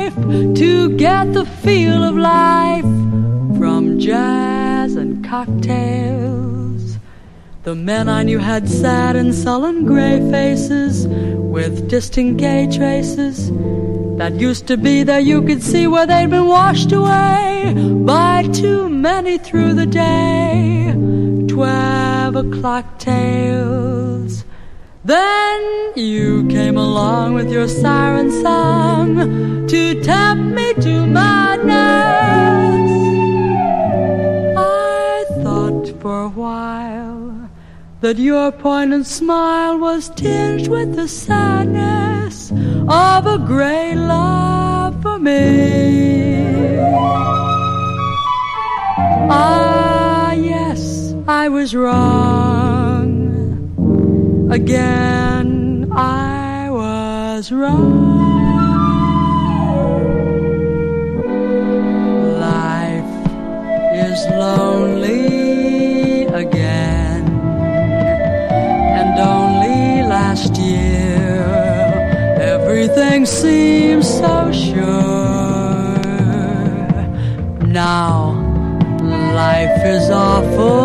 life, to get the feel of life from jazz and cocktails. The men I knew had sad and sullen gray faces with distant gay traces that used to be there. You could see where they'd been washed away by too many through the day. 12 o'clock tales. Then you came along with your siren song to tempt me to madness. I thought for a while that your poignant smile was tinged with the sadness of a great love for me. Ah, yes, I was wrong. Again, I was wrong. Life is lonely again, and only last year everything seems so sure. Now life is awful